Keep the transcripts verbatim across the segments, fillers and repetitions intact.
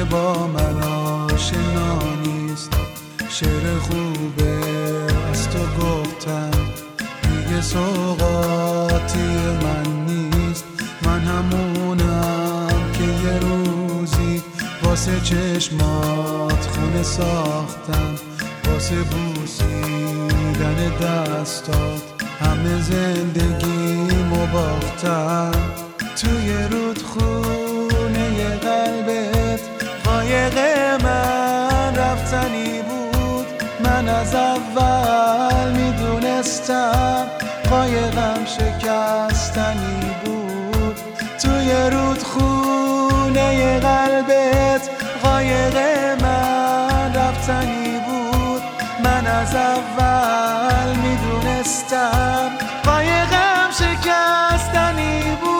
با من آشنا نیست. شعر خوبه از تو گفتم دیگه سوغاتی من نیست. من همونم که یه روزی واسه چشمات خونه ساختم، واسه بوسیدن دستات همه زندگیمو باختم. توی رودخونه قلبت قایق من رفتنی بود. من از اول میدونستم قایقم شکستنی بود. توی رودخونه قلبت قایق من رفتنی بود. من از اول میدونستم قایقم شکستنی بود.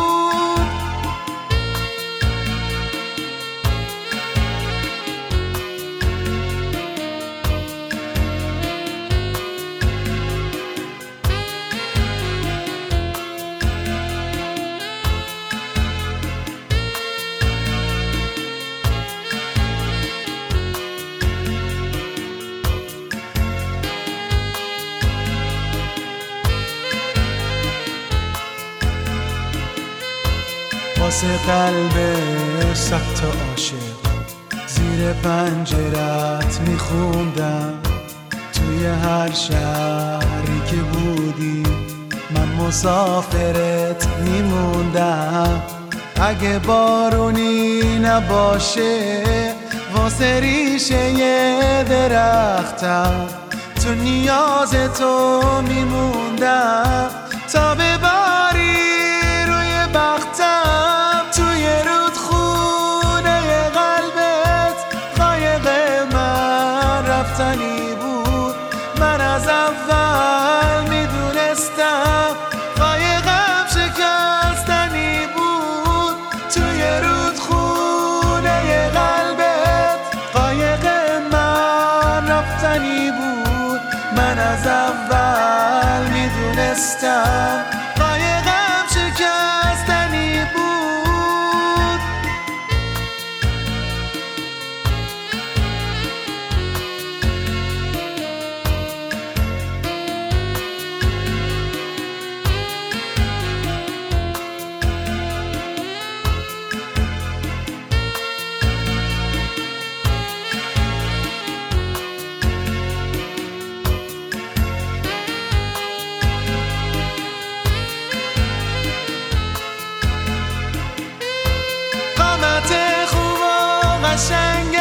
واسه قلب صد تا عاشق زیر پنجرت میخوندم. توی هر شهری که بودی من مسافرت میموندم. اگه بارونی نباشه واسه ریشه یه درختم تو نیاز تو میموندم تا بباری روی بختم. توی رودخونه قلبت قایق من رفتنی بود. من از اول میدونستم قایقم شکستنی بود. توی رودخونه قلبت قایق من رفتنی بود. من از اول میدونستم قایقم شکستنی بود. قامت خوب و قشنگ